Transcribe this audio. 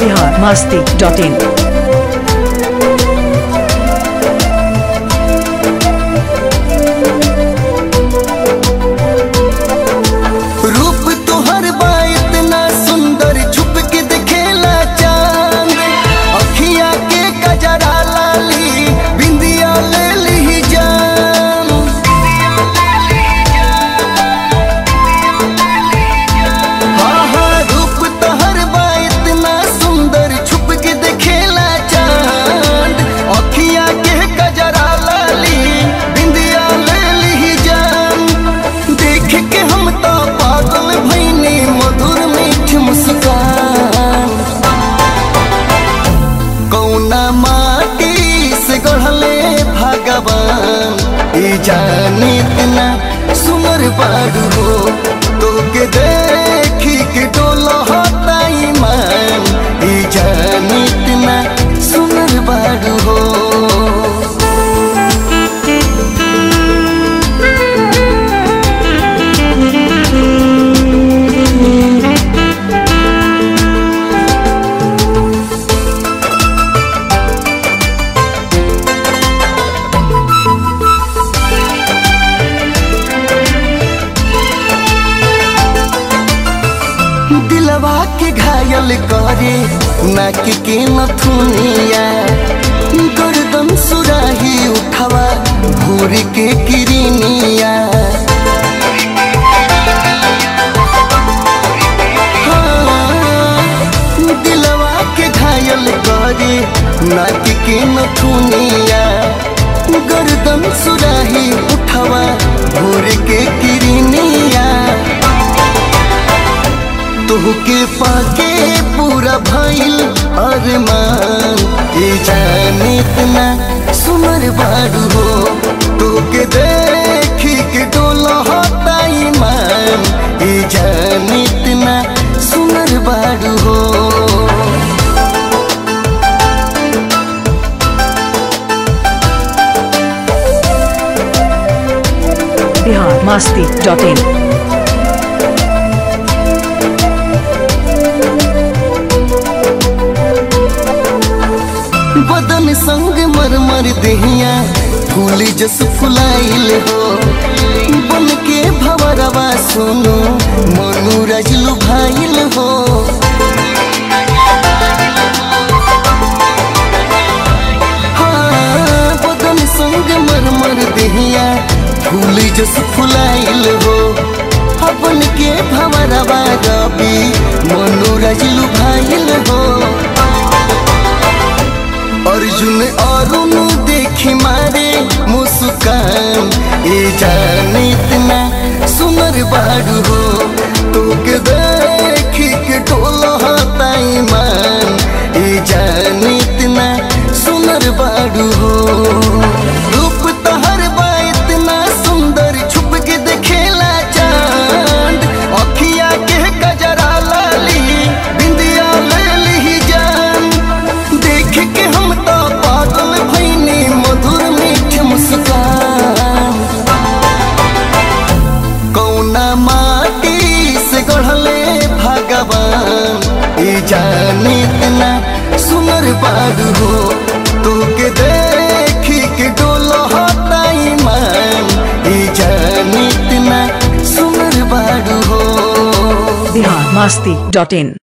biharmasti.in। रूप तोहर बा इतना सुंदर, छुप के दिखेला चांद। अखिया के कजरा लाली, बिंदिया ले ली जान। हाँ हाँ, रूप तोहर बा इतना सुंदर, छुप के दिखेला चांद। अखिया के कजरा लाली, बिंदिया ले ली जान। देख के हम तो पागल भईनी, मधुर मीठ मुस्कान। कौना माटी से गढ़ले भगवान, ई जाने इतना सुनर बारू हो। तो के देखी के डोलो होता ईमान, ई जाने इतना सुनर बारू हो। दिलवा के घायल करे नाक के नथुनिया, गर्दन सुराही उठवा भूर के किरनिया। हाँ, दिलवा के घायल करे नाक के नथुनिया, गर्दन सुराही उठवा भूर के किरनिया। तोहके पाके पूरा भइल अरमान, ये जाने इतना सुनर बारू हो। तोहके देखी के डोला होता ईमान, ये जाने इतना सुनर बारू हो। biharmasti.in। बदन संग मरमर देहिया, फूल जस फुलाइल हो। बन के भवरवा सुनो, मनु रजलु भाइल हो। हाँ, बदन संग मरमर देहिया, फूल जस फुलाइल हो। बन के भवरवा रवि, मनु रजलु भाइल हो। अर्जुन अरुण देखी मारे मुस्कान, ये जाने इतना सुनर बारू हो। तो के देखी के डोला होता ईमान, ये जाने इतना सुनर बारू हो। रूप तोहर बा इतना सुंदर, छुप के दिखेला चांद। अखिया के कजरा लाली, बिंदिया ले ली जान। देख के हम तो पागल भईनी, मधुर मीठ मुस्कान। कौना माटी से गढ़ले भगवान, ये जाने इतना सुनर बारू हो। तो के देखी के डोलो होता ईमान, ये जाने इतना सुनर बारू हो। biharmasti.in।